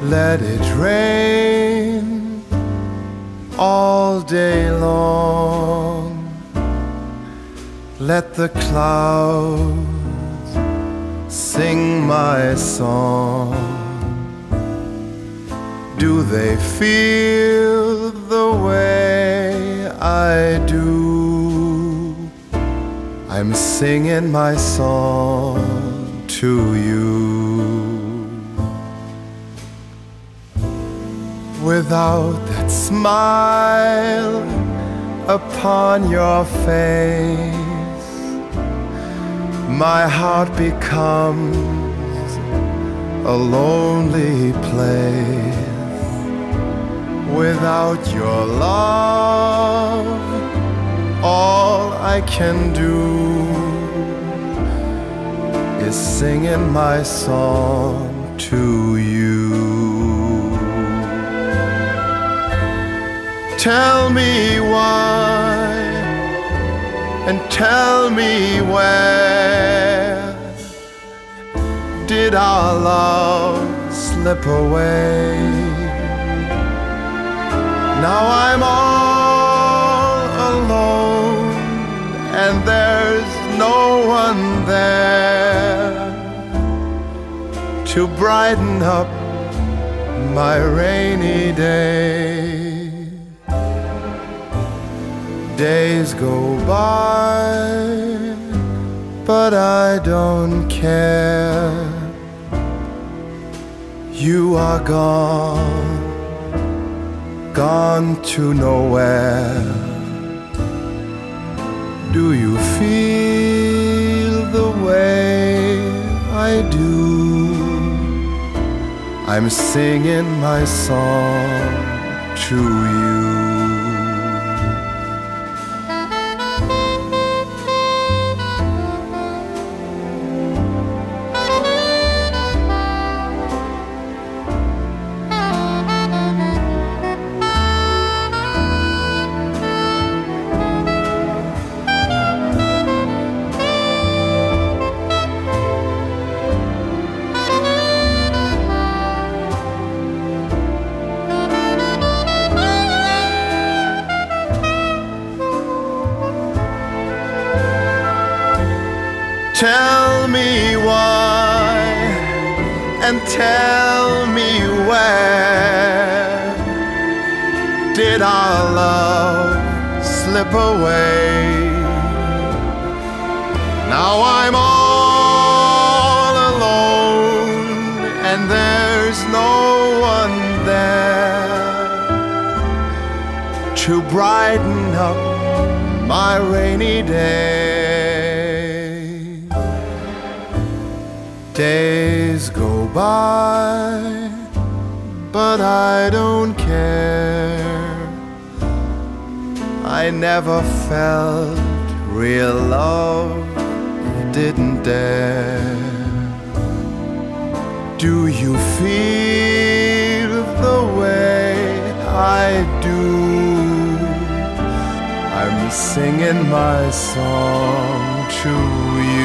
Let it rain all day long. Let the clouds sing my song. Do they feel the way I do? I'm singing my song to you. Without that smile upon your face, my heart becomes a lonely place. Without your love, all I can do is singing my song to you. Tell me why, and tell me where did our love slip away? Now I'm all alone, and there's no one there to brighten up my rainy day. Days go by, but I don't care. You are gone, gone to nowhere. Do you feel the way I do? I'm singing my song to you. Tell me why, and tell me where did our love slip away? Now I'm all alone, and there's no one there to brighten up my rainy day. Days go by, but I don't care. I never felt real love, didn't dare. Do you feel the way I do? I'm singing my song to you.